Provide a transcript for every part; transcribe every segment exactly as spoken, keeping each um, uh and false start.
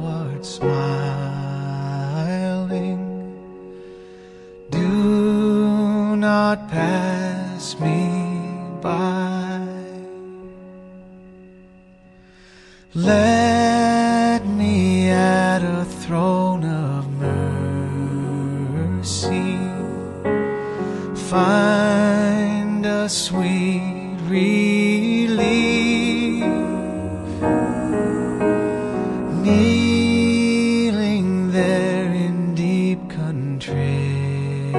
art smiling. Do not pass me by. Let me at a throne of mercy find a sweet relief, kneeling there in deep contrition.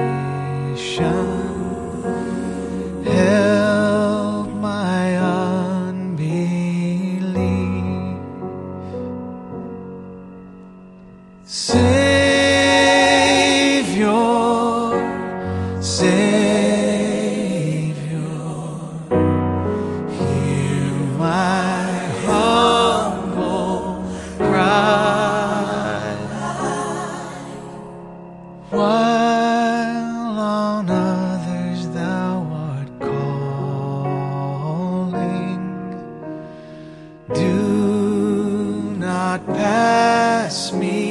Help my unbelief. Savior, Savior, hear my humble cry. While on others thou art calling, do not pass me